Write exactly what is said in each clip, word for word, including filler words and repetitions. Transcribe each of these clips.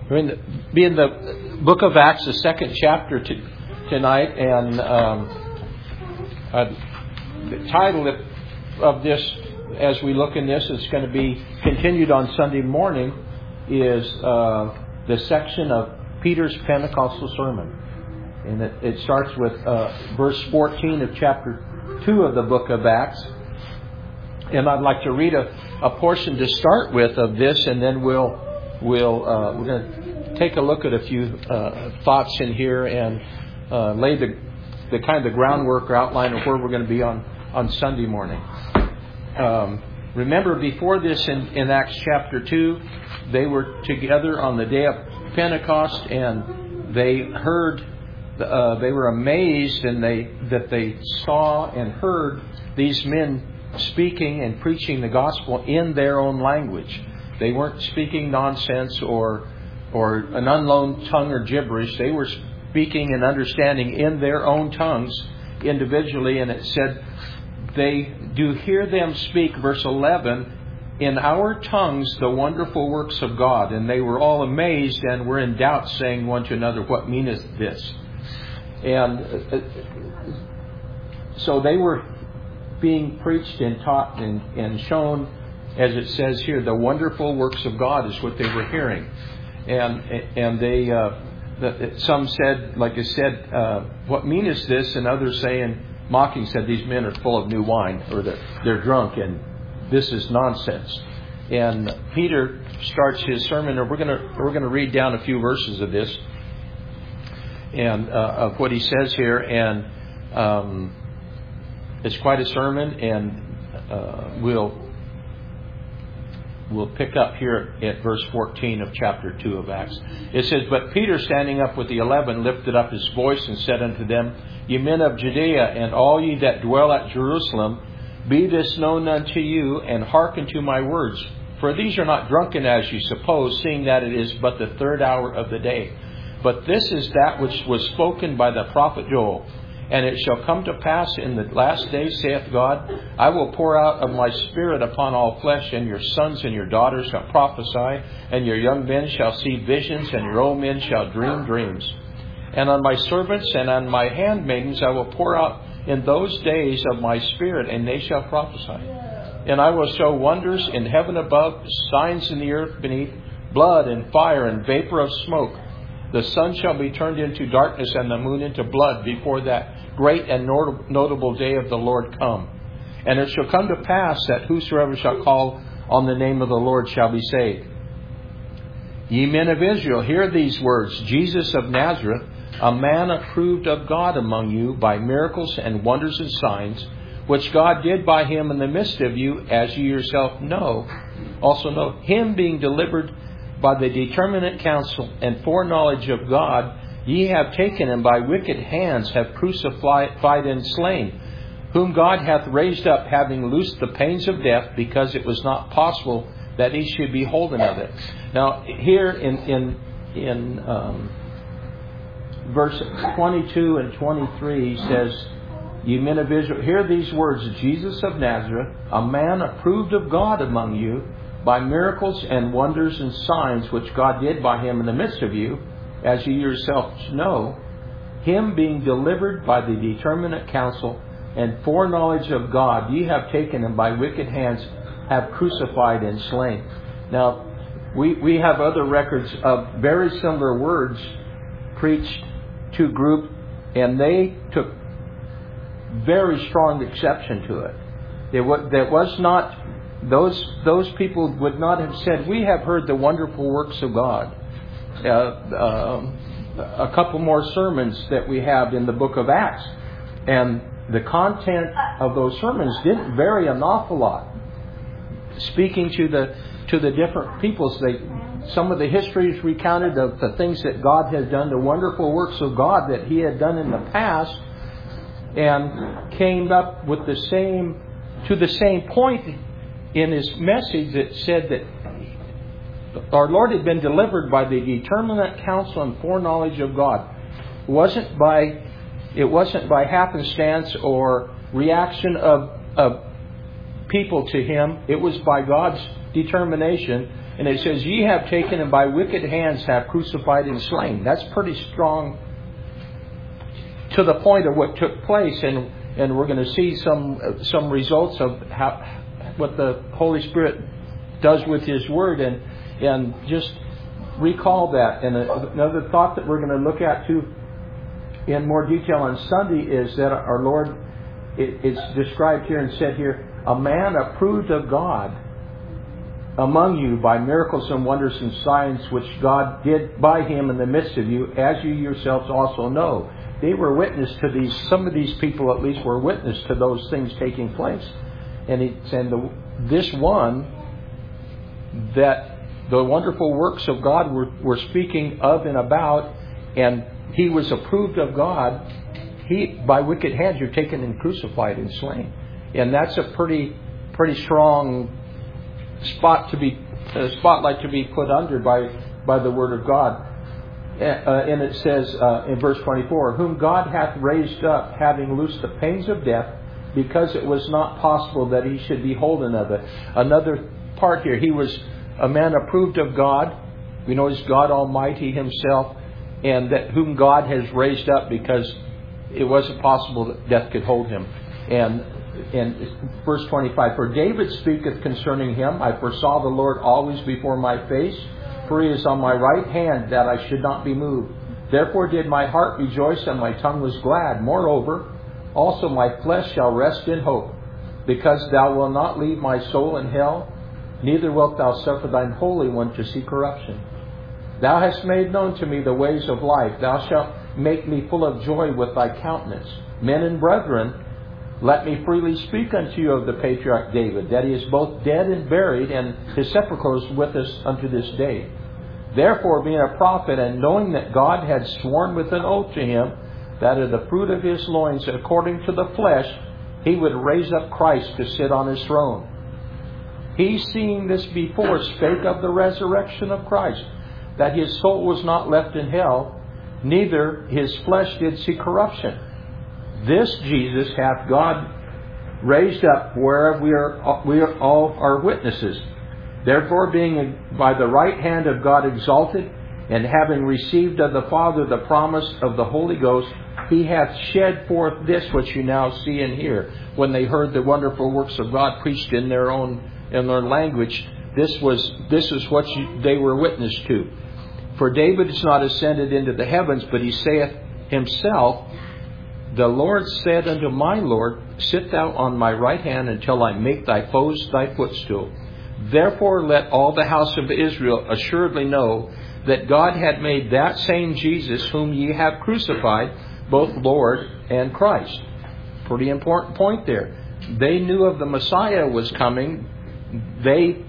We're in the, be in the book of Acts, the second chapter to, tonight, and um, uh, the title of this, as we look in this, it's going to be continued on Sunday morning, is uh, the section of Peter's Pentecostal sermon. And it, it starts with uh, verse fourteen of chapter two of the book of Acts. And I'd like to read a, a portion to start with of this, and then we'll we'll uh, we're going to take a look at a few uh, thoughts in here and uh, lay the the kind of groundwork or outline of where we're going to be on on Sunday morning. Um, remember, before this in, in Acts chapter two, they were together on the day of Pentecost, and they heard. Uh, they were amazed, and they that they saw and heard these men speaking and preaching the gospel in their own language. They weren't speaking nonsense or or an unknown tongue or gibberish. They were speaking and understanding in their own tongues individually. And it said, they do hear them speak, verse eleven, in our tongues the wonderful works of God. And they were all amazed and were in doubt, saying one to another, what meaneth this? And so they were being preached and taught and, and shown, as it says here, the wonderful works of God is what they were hearing. And and they uh, the, some said, like I said, uh, what meaneth this? And others saying, mocking, said, these men are full of new wine, or they're, they're drunk, and this is nonsense. And Peter starts his sermon, and we're gonna we're gonna read down a few verses of this and uh, of what he says here, and um, it's quite a sermon, and uh, we'll we'll pick up here at verse fourteen of chapter two of Acts. It says, but Peter, standing up with the eleven, lifted up his voice and said unto them, Ye men of Judea, and all ye that dwell at Jerusalem, be this known unto you, and hearken to my words. For these are not drunken as you suppose, seeing that it is but the third hour of the day. But this is that which was spoken by the prophet Joel. And it shall come to pass in the last days, saith God, I will pour out of my Spirit upon all flesh, and your sons and your daughters shall prophesy, and your young men shall see visions, and your old men shall dream dreams. And on my servants and on my handmaidens I will pour out in those days of my Spirit, and they shall prophesy. And I will show wonders in heaven above, signs in the earth beneath, blood and fire and vapor of smoke. The sun shall be turned into darkness and the moon into blood before that great and notable day of the Lord come. And it shall come to pass that whosoever shall call on the name of the Lord shall be saved. Ye men of Israel, hear these words. Jesus of Nazareth, a man approved of God among you by miracles and wonders and signs, which God did by him in the midst of you, as you yourself know, also know, him being delivered by the determinate counsel and foreknowledge of God, ye have taken him by wicked hands, have crucified and slain, whom God hath raised up, having loosed the pains of death, because it was not possible that he should be holden of it. Now, here in in in um, verse twenty-two and twenty-three, he says, Ye men of Israel, hear these words, Jesus of Nazareth, a man approved of God among you, by miracles and wonders and signs which God did by him in the midst of you, as you yourselves know, him being delivered by the determinate counsel and foreknowledge of God, ye have taken him by wicked hands, have crucified and slain. Now, we, we have other records of very similar words preached to a group, and they took very strong exception to it. It was, that was not... Those those people would not have said, we have heard the wonderful works of God. Uh, uh, a couple more sermons that we have in the book of Acts. And the content of those sermons didn't vary an awful lot. Speaking to the to the different peoples, they, some of the histories recounted of the things that God has done, the wonderful works of God that He had done in the past, and came up with the same, to the same point in His message that said that our Lord had been delivered by the determinate counsel and foreknowledge of God. It wasn't by it wasn't by happenstance or reaction of, of people to Him. It was by God's determination And it says, ye have taken and by wicked hands have crucified and slain. That's pretty strong to the point of what took place. And, and we're going to see some some results of how what the Holy Spirit does with His Word. And, and just recall that. And another thought that we're going to look at too in more detail on Sunday is that our Lord, it, it's described here and said here, a man approved of God among you by miracles and wonders and signs which God did by Him in the midst of you, as you yourselves also know. They were witness to these, some of these people at least were witness to those things taking place. And he said, the, this one, that the wonderful works of God were, were speaking of and about, and he was approved of God, he, by wicked hands you're taken and crucified and slain. And that's a pretty pretty strong spot to be uh, spotlight to be put under by by the Word of God. Uh, and it says uh, in verse twenty-four, whom God hath raised up, having loosed the pains of death, because it was not possible that he should be holden of it. Another part here, he was a man approved of God. We know he's God Almighty Himself, and that whom God has raised up, because it wasn't possible that death could hold him. And in verse twenty-five, for David speaketh concerning him, I foresaw the Lord always before my face, for He is on my right hand, that I should not be moved. Therefore did my heart rejoice, and my tongue was glad. Moreover, also my flesh shall rest in hope, because Thou wilt not leave my soul in hell, neither wilt Thou suffer Thine Holy One to see corruption. Thou hast made known to me the ways of life. Thou shalt make me full of joy with Thy countenance. Men and brethren, let me freely speak unto you of the patriarch David, that he is both dead and buried, and his sepulchre is with us unto this day. Therefore, being a prophet, and knowing that God had sworn with an oath to him, that of the fruit of his loins, according to the flesh, he would raise up Christ to sit on his throne. He, seeing this before, spake of the resurrection of Christ, that his soul was not left in hell, neither his flesh did see corruption. This Jesus hath God raised up, whereof we are we are all are witnesses. Therefore, being by the right hand of God exalted, and having received of the Father the promise of the Holy Ghost, He hath shed forth this which you now see and hear. When they heard the wonderful works of God preached in their own in their language, this was this is what you, they were witness to. For David is not ascended into the heavens, but he saith himself, the Lord said unto my Lord, sit thou on my right hand until I make thy foes thy footstool. Therefore let all the house of Israel assuredly know that God had made that same Jesus whom ye have crucified, both Lord and Christ. Pretty important point there. They knew of the Messiah was coming. They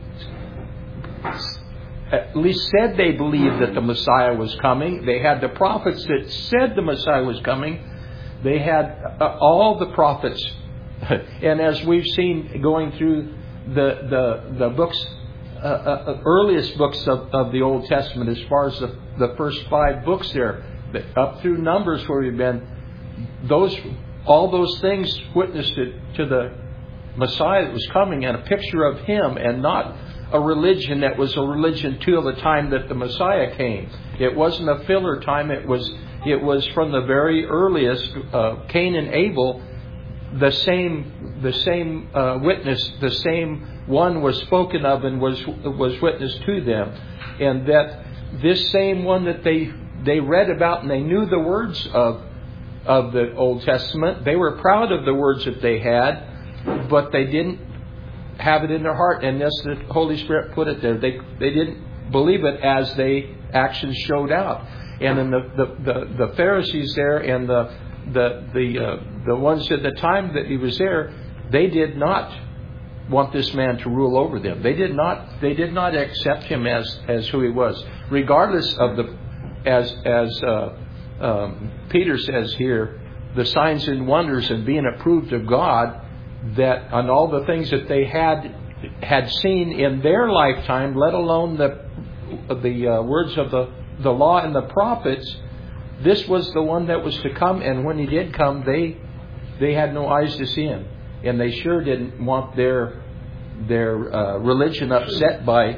at least said they believed that the Messiah was coming. They had the prophets that said the Messiah was coming. They had uh, all the prophets. And as we've seen going through the the, the books, uh, uh, earliest books of, of the Old Testament, as far as the, the first five books there, up through Numbers where we've been, those all those things witnessed it to the Messiah that was coming, and a picture of Him, and not a religion that was a religion till the time that the Messiah came. It wasn't a filler time. It was it was from the very earliest, uh, Cain and Abel, the same the same uh, witness, the same one was spoken of and was was witnessed to them, and that this same one that they they read about and they knew the words of of the Old Testament. They were proud of the words that they had, but they didn't have it in their heart, and yes, the Holy Spirit put it there. They they didn't believe it as they actions showed out. And then the the, the, the Pharisees there and the the the uh, the ones at the time that he was there, they did not want this man to rule over them. They did not they did not accept him as as who he was, regardless of the as as uh, um, Peter says here, the signs and wonders and being approved of God, that on all the things that they had had seen in their lifetime, let alone the the uh, words of the, the law and the prophets, this was the one that was to come. And when he did come, they they had no eyes to see him, and they sure didn't want their their uh, religion upset by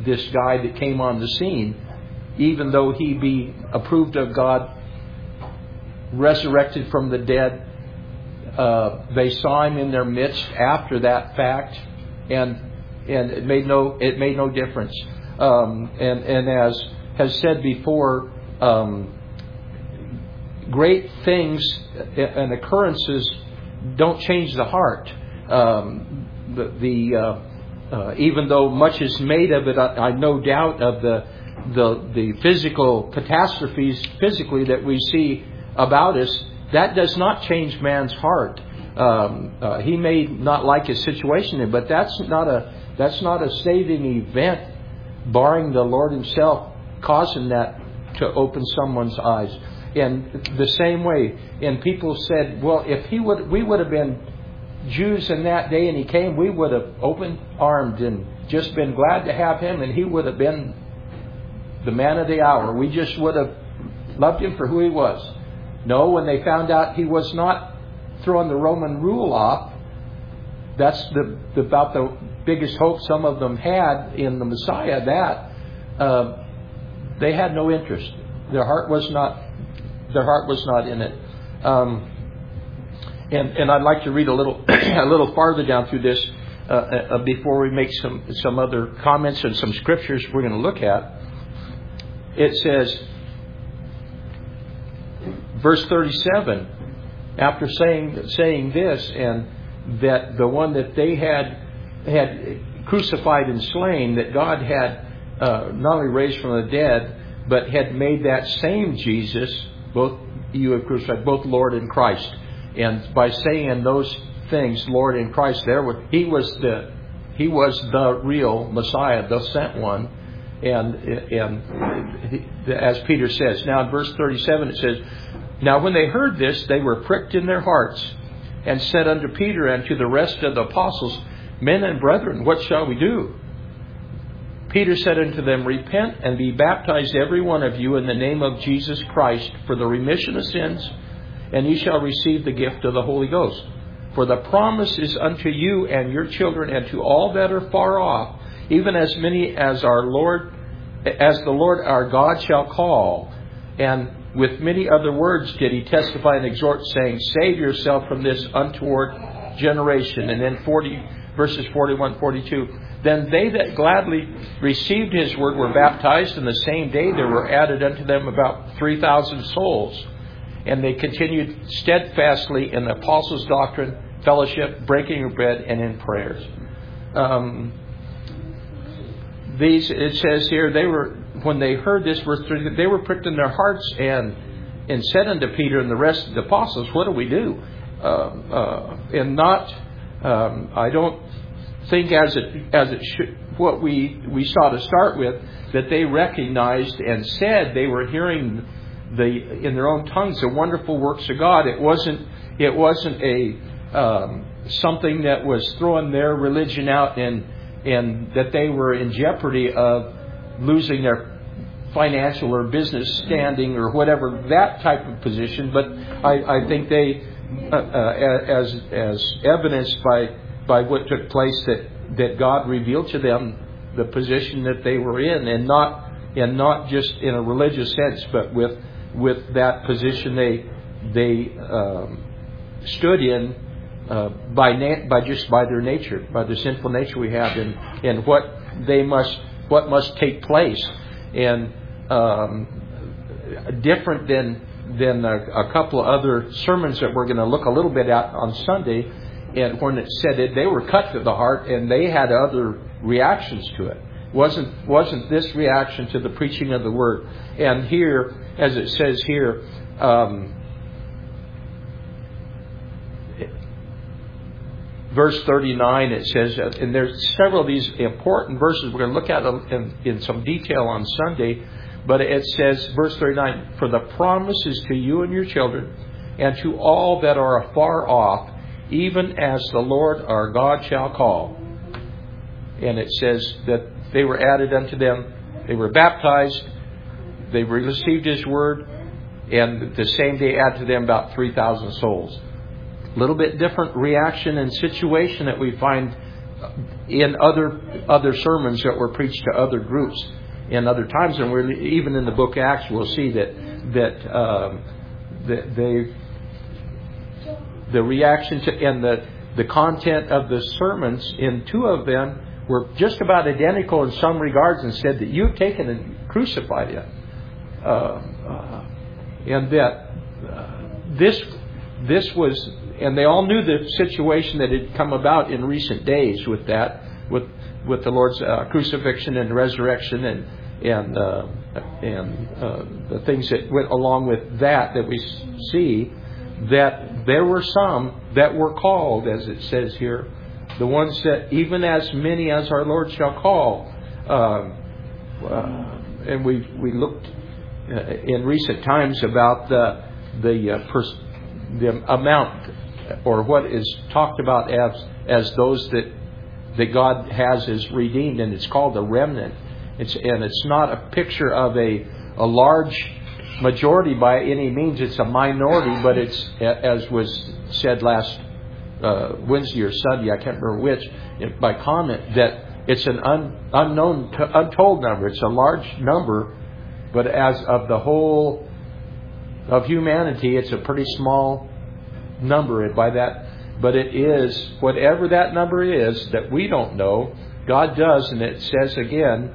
this guy that came on the scene, even though he be approved of God, resurrected from the dead. Uh, they saw him in their midst after that fact, and and it made no it made no difference. Um, and and as has said before, um, great things and occurrences don't change the heart. Um, the the uh, uh, even though much is made of it, I, I no doubt of the the the physical catastrophes physically that we see about us. That does not change man's heart. Um, uh, he may not like his situation, but that's not a that's not a saving event, barring the Lord Himself causing that to open someone's eyes. And the same way, and people said, well, if he would, we would have been Jews in that day, and He came, we would have open armed and just been glad to have Him, and He would have been the man of the hour. We just would have loved Him for who He was. No, when they found out He was not throwing the Roman rule off, that's the, the about the biggest hope some of them had in the Messiah. That uh, they had no interest. Their heart was not. Their heart was not in it. Um, and and I'd like to read a little a little farther down through this uh, uh, before we make some some other comments and some scriptures we're going to look at. It says, verse thirty-seven, after saying saying this, and that the one that they had had crucified and slain, that God had uh, not only raised from the dead, but had made that same Jesus, both you have crucified, both Lord and Christ. And by saying those things, Lord and Christ, there were, he was the he was the real Messiah, the sent one. And and as Peter says, now in verse thirty-seven it says, now when they heard this, they were pricked in their hearts, and said unto Peter and to the rest of the apostles, Men and brethren, what shall we do? Peter said unto them, Repent and be baptized every one of you in the name of Jesus Christ for the remission of sins, and ye shall receive the gift of the Holy Ghost. For the promise is unto you and your children and to all that are far off, even as many as our Lord, as the Lord our God shall call. And with many other words did he testify and exhort, saying, Save yourself from this untoward generation. And then forty verses forty-one, forty-two. Then they that gladly received his word were baptized, and the same day there were added unto them about three thousand souls. And they continued steadfastly in the apostles' doctrine, fellowship, breaking of bread, and in prayers. Um, these, it says here, they were, when they heard this, verse three, they were pricked in their hearts and and said unto Peter and the rest of the apostles, What do we do? Uh, uh, and not, um, I don't think as it as it should, what we we saw to start with, that they recognized and said they were hearing the in their own tongues the wonderful works of God. It wasn't it wasn't a um, something that was throwing their religion out, and and that they were in jeopardy of losing their financial or business standing or whatever, that type of position. But I, I think they, uh, uh, as as evidenced by by what took place, that, that God revealed to them the position that they were in, and not and not just in a religious sense, but with with that position they they um, stood in uh, by na- by just by their nature, by the sinful nature we have, and and what they must what must take place, and um, different than than a, a couple of other sermons that we're going to look a little bit at on Sunday. And when it said it, they were cut to the heart, and they had other reactions to it. Wasn't wasn't this reaction to the preaching of the word? And here, as it says here, um, verse thirty-nine, it says, and there's several of these important verses we're going to look at in, in some detail on Sunday. But it says, verse thirty-nine, For the promise is to you and your children, and to all that are afar off, even as the Lord our God shall call. And it says that they were added unto them, they were baptized, they received his word, and the same day added to them about three thousand souls. A little bit different reaction and situation that we find in other other sermons that were preached to other groups in other times, and we're even in the book of Acts, we'll see that that um, that they the reaction to and the the content of the sermons in two of them were just about identical in some regards, and said that you've taken and crucified Him, uh, uh, and that uh, this this was. And they all knew the situation that had come about in recent days with that, with with the Lord's uh, crucifixion and resurrection, and and uh, and uh, the things that went along with that. That we see that there were some that were called, as it says here, the ones that even as many as our Lord shall call. Um, uh, and we we looked uh, in recent times about the the uh, pers- the amount, or what is talked about as as those that that God has as redeemed, and it's called a remnant. It's and it's not a picture of a a large majority by any means. It's a minority, but it's, as was said last uh, Wednesday or Sunday, I can't remember which, by comment, that it's an un, unknown, untold number. It's a large number, but as of the whole of humanity, it's a pretty small number by that. But it is, whatever that number is that we don't know, God does, and it says again,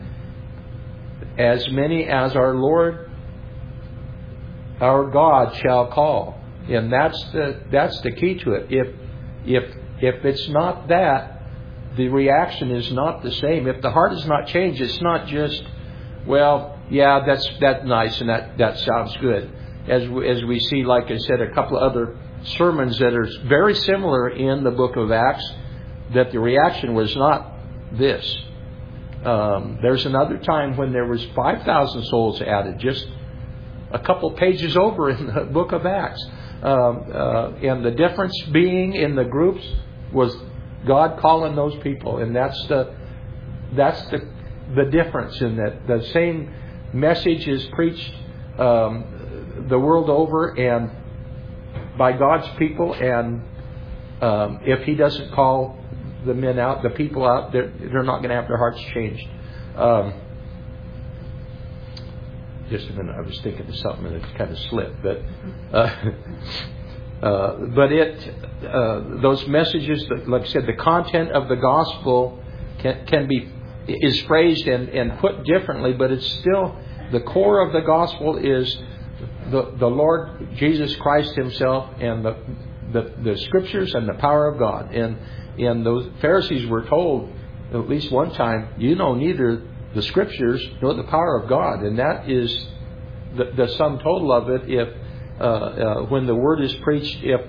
as many as our Lord, our God shall call. And that's the that's the key to it. If if if it's not that, the reaction is not the same. If the heart is not changed, it's not just, well, yeah, that's that's nice and that, that sounds good. As we, as we see, like I said, a couple of other sermons that are very similar in the book of Acts, that the reaction was not this. Um, there's another time when there was five thousand souls added, just a couple pages over in the book of Acts. Um, uh, and the difference being in the groups was God calling those people. And that's the that's the the difference in that the same message is preached um, the world over and by God's people. And um, if He doesn't call the men out, the people out, they're, they're not going to have their hearts changed. Um, just a minute, I was thinking of something and it kind of slipped, but uh, uh, but it uh, those messages, that, like I said, the content of the gospel can can be is phrased and, and put differently, but it's still the core of the gospel is the the Lord Jesus Christ Himself and the the, the Scriptures and the power of God. And and those Pharisees were told at least one time, you know neither the Scriptures nor the power of God, and that is the, the sum total of it. If uh, uh, when the word is preached, if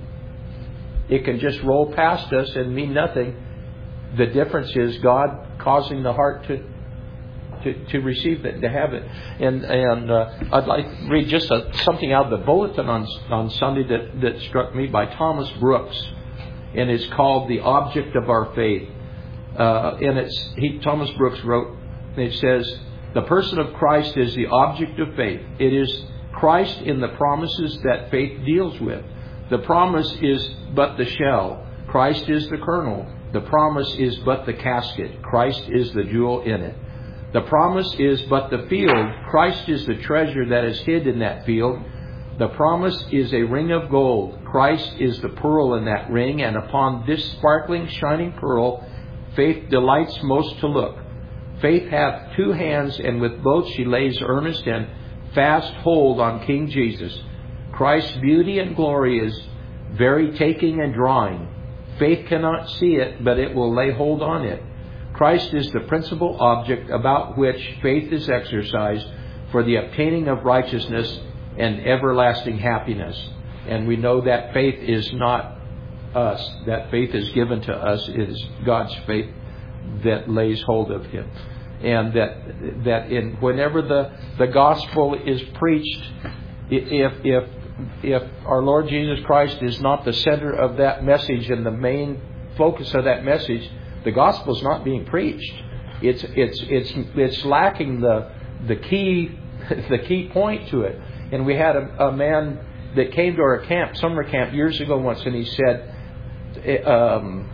it can just roll past us and mean nothing, the difference is God causing the heart to to, to receive it, to have it. And and uh, I'd like to read just a, something out of the bulletin on on Sunday that, that struck me by Thomas Brooks, and it's called "The Object of Our Faith." Uh, and it's he Thomas Brooks wrote. It says, the person of Christ is the object of faith. It is Christ in the promises that faith deals with. The promise is but the shell. Christ is the kernel. The promise is but the casket. Christ is the jewel in it. The promise is but the field. Christ is the treasure that is hid in that field. The promise is a ring of gold. Christ is the pearl in that ring, and upon this sparkling, shining pearl, faith delights most to look. Faith hath two hands, and with both she lays earnest and fast hold on King Jesus. Christ's beauty and glory is very taking and drawing. Faith cannot see it, but it will lay hold on it. Christ is the principal object about which faith is exercised for the obtaining of righteousness and everlasting happiness. And we know that faith is not us. That faith is given to us. It is God's faith that lays hold of Him. And that that in whenever the, the gospel is preached, if if if our Lord Jesus Christ is not the center of that message and the main focus of that message, the gospel is not being preached. It's it's it's it's lacking the the key the key point to it. And we had a, a man that came to our camp, summer camp, years ago once, and he said, um,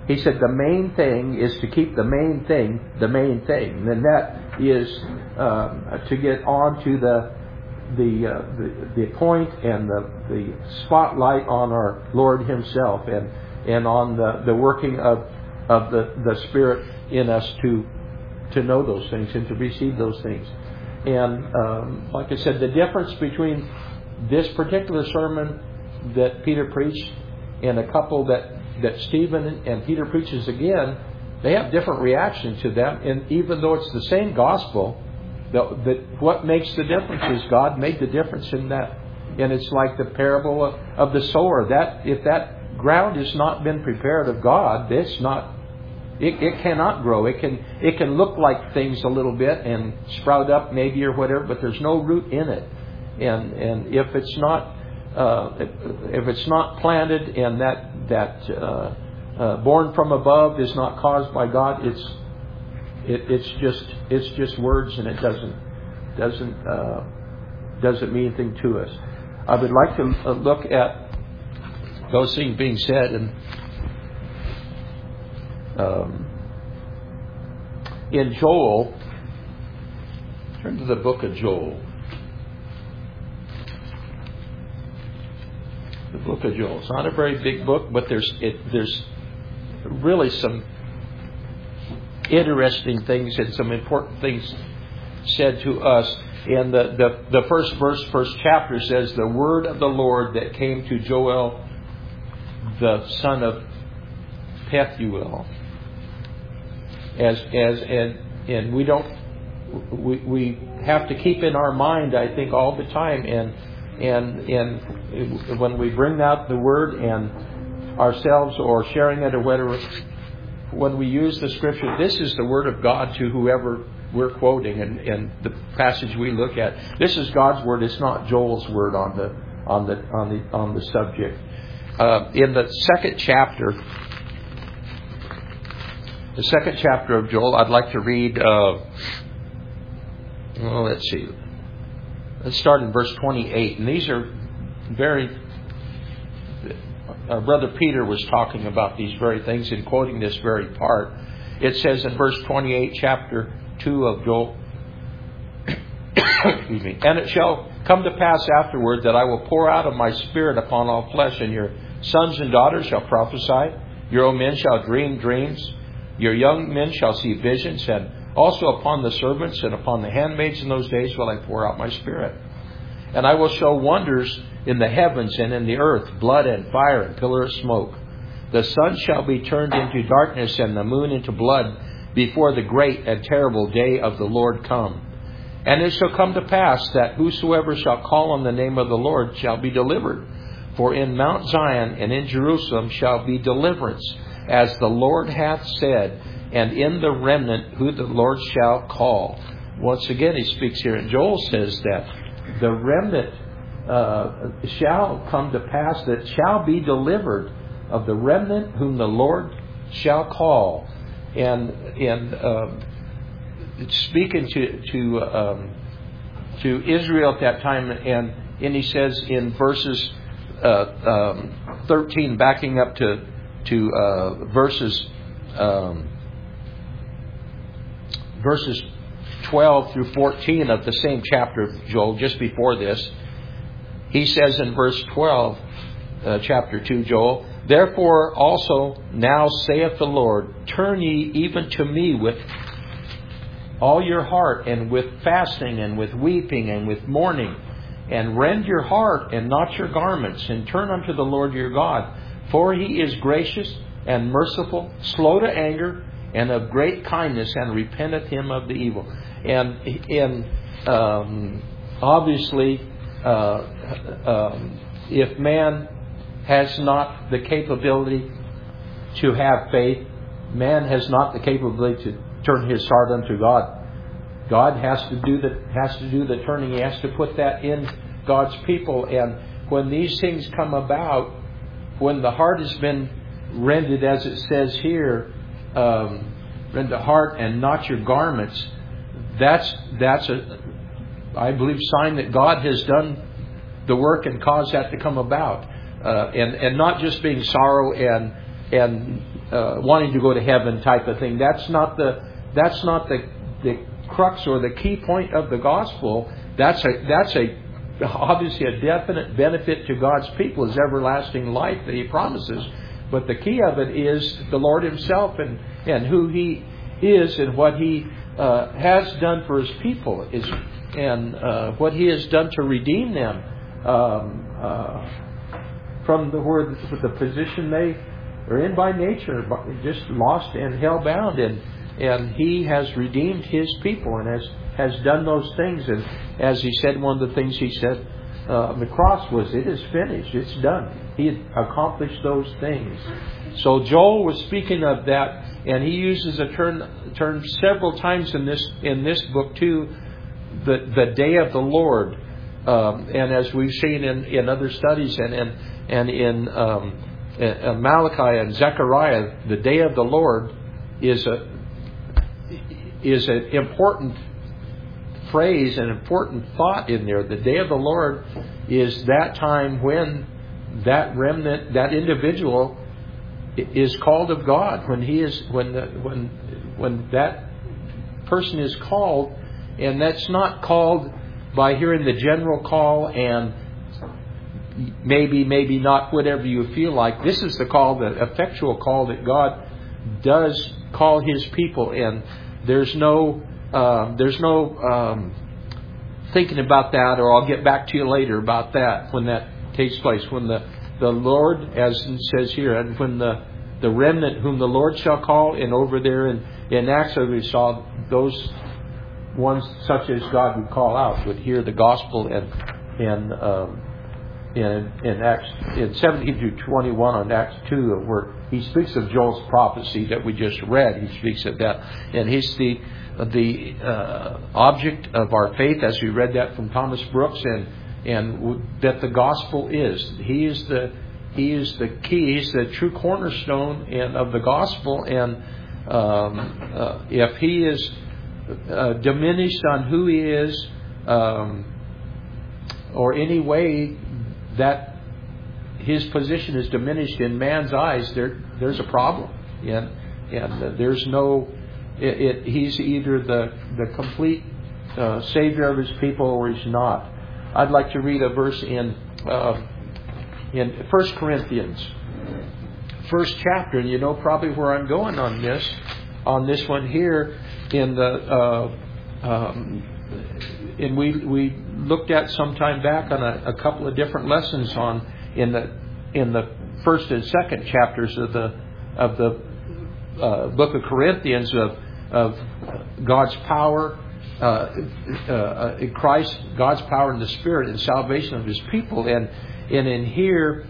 he said the main thing is to keep the main thing the main thing. And that is uh, to get on to the the, uh, the the point and the, the spotlight on our Lord Himself, and and on the, the working of of the, the Spirit in us to to know those things and to receive those things. And um, like I said, the difference between this particular sermon that Peter preached and a couple that, that Stephen and Peter preaches again, they have different reactions to them. And even though it's the same gospel, the, the, what makes the difference is God made the difference in that. And it's like the parable of, of the sower. That if that ground has not been prepared of God, it's not. It, it cannot grow. It can it can look like things a little bit and sprout up maybe or whatever, but there's no root in it. And and if it's not uh, if it's not planted and that that uh, uh, born from above is not caused by God, it's it, it's just it's just words, and it doesn't doesn't uh, doesn't mean anything to us. I would like to look at those things being said and. Um, in Joel, turn to the book of Joel. The book of Joel. It's not a very big book, but there's it, there's really some interesting things and some important things said to us. And the, the, the first verse, first chapter says, the word of the Lord that came to Joel, the son of Pethuel. As as and and we don't we we have to keep in our mind, I think, all the time, and and and when we bring out the word and ourselves or sharing it or whatever, when we use the scripture, this is the word of God to whoever we're quoting, and, and the passage we look at. This is God's word. It's not Joel's word on the on the on the on the subject. Uh, in the second chapter. The second chapter of Joel, I'd like to read, uh, well, let's see. Let's start in verse twenty-eight. And these are very, our brother Peter was talking about these very things and quoting this very part. It says in verse twenty-eight, chapter two of Joel, excuse me, and it shall come to pass afterward that I will pour out of my spirit upon all flesh, and your sons and daughters shall prophesy, your old men shall dream dreams, your young men shall see visions, and also upon the servants and upon the handmaids in those days will I pour out my spirit. And I will show wonders in the heavens and in the earth, blood and fire and pillar of smoke. The sun shall be turned into darkness and the moon into blood before the great and terrible day of the Lord come. And it shall come to pass that whosoever shall call on the name of the Lord shall be delivered. For in Mount Zion and in Jerusalem shall be deliverance, as the Lord hath said, and in the remnant who the Lord shall call. Once again, he speaks here, and Joel says that the remnant uh, shall come to pass, that shall be delivered, of the remnant whom the Lord shall call. And and um, speaking to to um, to Israel at that time, and and he says in verses uh, um, thirteen, backing up to. to uh, verses um, verses twelve through fourteen of the same chapter of Joel, just before this, he says in verse twelve, uh, chapter two, Joel, therefore also now saith the Lord, turn ye even to me with all your heart, and with fasting, and with weeping, and with mourning, and rend your heart and not your garments, and turn unto the Lord your God. For he is gracious and merciful, slow to anger, and of great kindness, and repenteth him of the evil. And and um, obviously, uh, um, if man has not the capability to have faith, man has not the capability to turn his heart unto God. God has to do the has to do the turning. He has to put that in God's people. And when these things come about, when the heart has been rended, as it says here, um, rend the heart and not your garments, that's that's a, I believe, sign that God has done the work and caused that to come about, uh, and and not just being sorrow and and uh, wanting to go to heaven type of thing. That's not the that's not the the crux or the key point of the gospel. That's a that's a obviously a definite benefit to God's people is everlasting life that He promises. But the key of it is the Lord Himself and, and who He is and what He uh, has done for His people is and uh, what He has done to redeem them um, uh, from the where the, the position they are in by nature, just lost and hell-bound, and and He has redeemed His people and has has done those things. And as He said, one of the things He said uh, on the cross was, "It is finished. It's done." He had accomplished those things. So Joel was speaking of that, and he uses a term, term several times in this in this book too, the the day of the Lord. Um, and as we've seen in, in other studies and and, and in, um, in Malachi and Zechariah, the day of the Lord is a is an important phrase, an important thought in there. The day of the Lord is that time when that remnant, that individual, is called of God. When he is, when the, when when that person is called, and that's not called by hearing the general call and maybe, maybe not, whatever you feel like. This is the call, the effectual call that God does call His people, and there's no uh, there's no um, thinking about that, or I'll get back to you later about that when that takes place. When the, the Lord, as it says here, and when the, the remnant whom the Lord shall call, and over there in, in Acts we saw those ones such as God would call out would hear the gospel, and and um, in in Acts in seventeen through twenty-one on Acts two, where he speaks of Joel's prophecy that we just read. He speaks of that, and he's the the uh, object of our faith, as we read that from Thomas Brooks, and and that the gospel is he is the he is the key. He's the true cornerstone and of the gospel, and um, uh, if he is uh, diminished on who he is, um, or any way that his position is diminished in man's eyes, there there's a problem, and and uh, there's no. It, it, he's either the the complete uh, savior of his people, or he's not. I'd like to read a verse in uh, in First Corinthians, first chapter, and you know probably where I'm going on this on this one here in the uh, um, and we we looked at some time back on a, a couple of different lessons on in the in the first and second chapters of the of the uh, book of Corinthians of of God's power, uh, uh, in Christ, God's power in the Spirit and salvation of His people. And and in here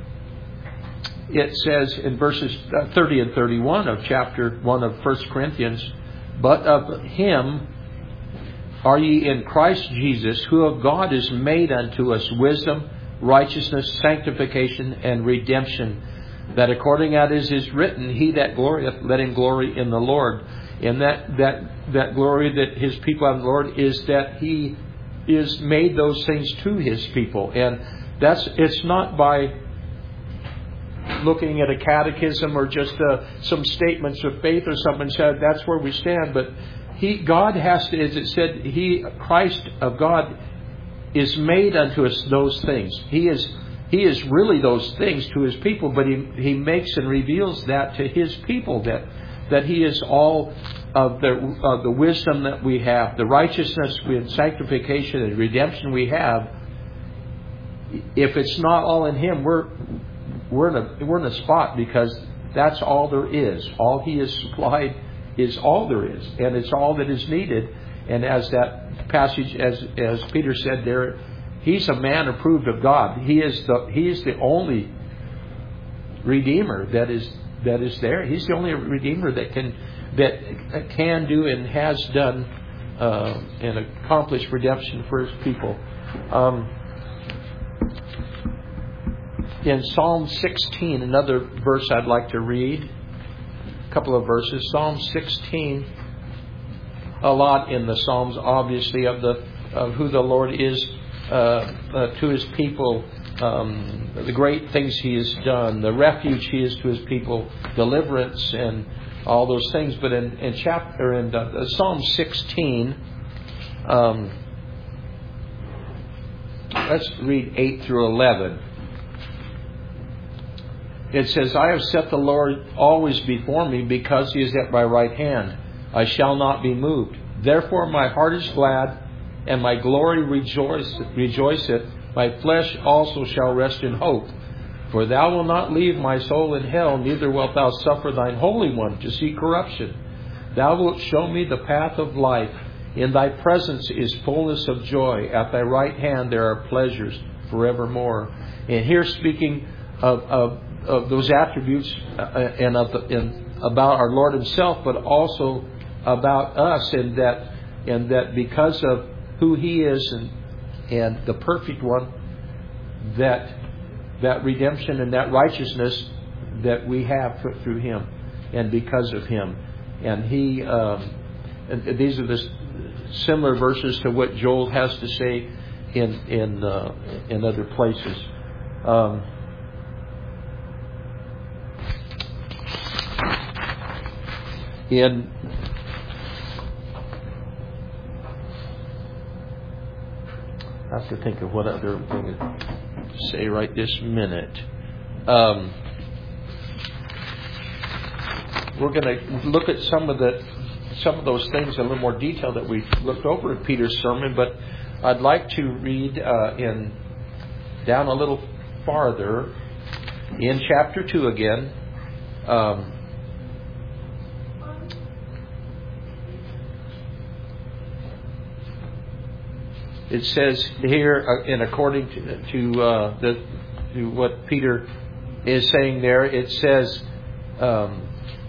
it says in verses thirty and thirty-one of chapter one of First Corinthians, "But of Him are ye in Christ Jesus, who of God is made unto us wisdom, righteousness, sanctification, and redemption, that according as is written, He that glorieth, let him glory in the Lord." And that, that, that glory that His people have in the Lord is that He is made those things to His people. And that's it's not by looking at a catechism or just uh, some statements of faith or something said that's where we stand. But He, God has to, as it said, He, Christ of God, is made unto us those things. He is He is really those things to His people, but He He makes and reveals that to His people, that that He is all of the of the wisdom that we have, the righteousness and sanctification and redemption we have. If it's not all in Him, we're we're in a we're in a spot, because that's all there is. All He has supplied is all there is, and it's all that is needed. And as that passage, as as Peter said there, He's a man approved of God. He is the He is the only Redeemer that is that is there. He's the only Redeemer that can that can do and has done uh, and accomplished redemption for His people. Um, in Psalm sixteen, another verse I'd like to read. A couple of verses. Psalm sixteen. A lot in the Psalms, obviously, of the of who the Lord is uh, uh, to His people. um, the great things He has done, the refuge He is to His people, deliverance, and all those things. But in, in chapter in uh, Psalm sixteen, um, let's read eight through eleven. It says, I have set the Lord always before me, because He is at my right hand. I shall not be moved. Therefore my heart is glad, and my glory rejoice, rejoiceth. My flesh also shall rest in hope. For Thou wilt not leave my soul in hell, neither wilt Thou suffer Thine Holy One to see corruption. Thou wilt show me the path of life. In Thy presence is fullness of joy. At Thy right hand there are pleasures forevermore. And here, speaking of, of, of those attributes uh, and, of the, and about our Lord Himself, but also about us, and that and that because of who He is and and the perfect One, that that redemption and that righteousness that we have through Him and because of Him. And He um, and these are the similar verses to what Joel has to say in in uh, in other places. Um, in I have to think of what other thing to say right this minute. Um, we're going to look at some of the some of those things in a little more detail that we looked over in Peter's sermon, but I'd like to read uh, in down a little farther in chapter two again. Um, It says here, uh, and according to, to, uh, the, to what Peter is saying there, it says, um,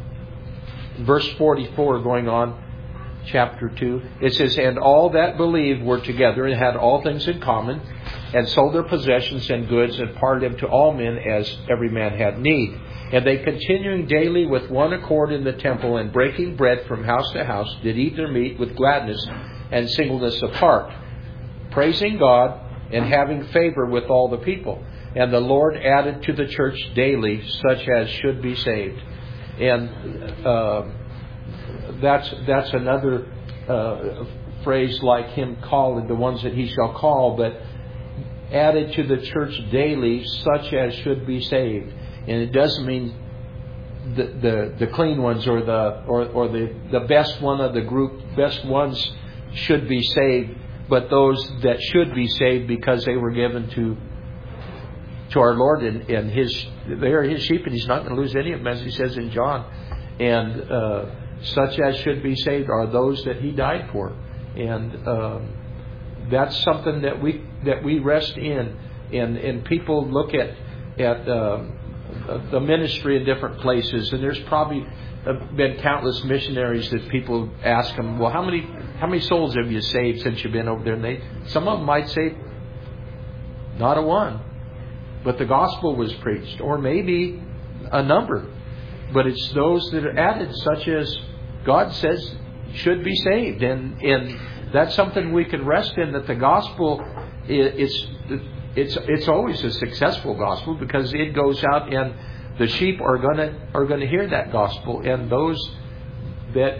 verse forty-four going on, chapter two, it says, And all that believed were together and had all things in common, and sold their possessions and goods, and parted them to all men as every man had need. And they, continuing daily with one accord in the temple, and breaking bread from house to house, did eat their meat with gladness and singleness of heart, praising God and having favor with all the people. And the Lord added to the church daily such as should be saved. And uh, that's that's another uh, phrase like Him calling the ones that He shall call, but added to the church daily such as should be saved. And it doesn't mean the the, the clean ones or the or, or the, the best one of the group, best ones should be saved, but those that should be saved because they were given to to our Lord, and, and His they are His sheep, and He's not going to lose any of them, as He says in John. And uh, such as should be saved are those that He died for, and um, that's something that we that we rest in. And and people look at at uh, the ministry in different places, and there's probably been countless missionaries that people ask them, well, how many how many souls have you saved since you've been over there? And they, some of them might say, not a one, but the gospel was preached, or maybe a number, but it's those that are added, such as God says should be saved, and and that's something we can rest in, that the gospel is it's it's always a successful gospel because it goes out and the sheep are gonna are gonna hear that gospel, and those that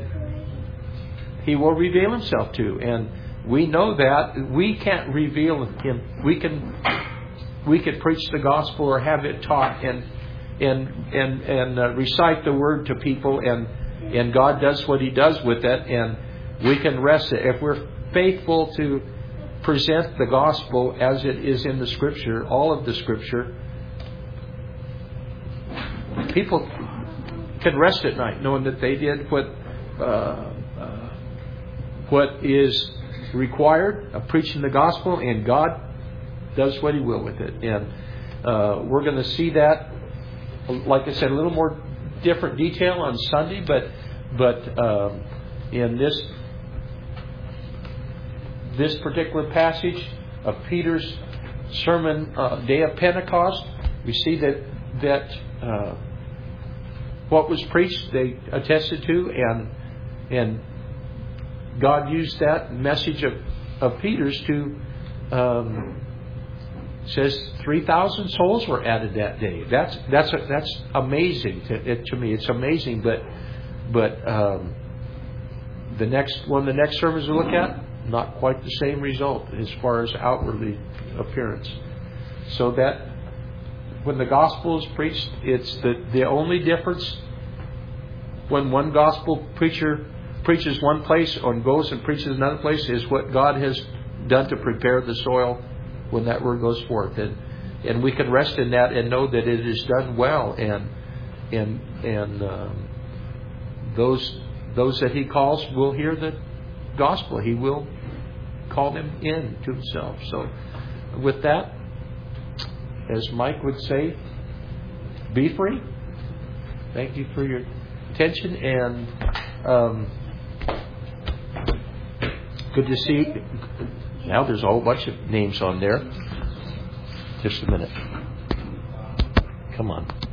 He will reveal Himself to. And we know that we can't reveal Him. We can we can preach the gospel or have it taught and and and and uh, recite the word to people, and and God does what He does with it, and we can rest it if we're faithful to present the gospel as it is in the Scripture, all of the Scripture. People can rest at night knowing that they did what uh, uh, what is required of preaching the gospel, and God does what He will with it. And uh, we're going to see that, like I said, a little more different detail on Sunday, but but um, in this this particular passage of Peter's sermon, uh, day of Pentecost, we see that that uh, what was preached they attested to, and and God used that message of, of Peter's to um, says three thousand souls were added that day. That's that's that's amazing to, it, to me. It's amazing, but but um, the next one, the next service we look at, not quite the same result as far as outwardly appearance. So that when the gospel is preached, it's the the only difference when one gospel preacher preaches one place and goes and preaches another place is what God has done to prepare the soil when that word goes forth, and and we can rest in that and know that it is done well, and and and um, those those that He calls will hear the gospel. He will call them in to Himself. So, with that, as Mike would say, be free. Thank you for your attention, and um, good to see. Now there's a whole bunch of names on there. Just a minute. Come on.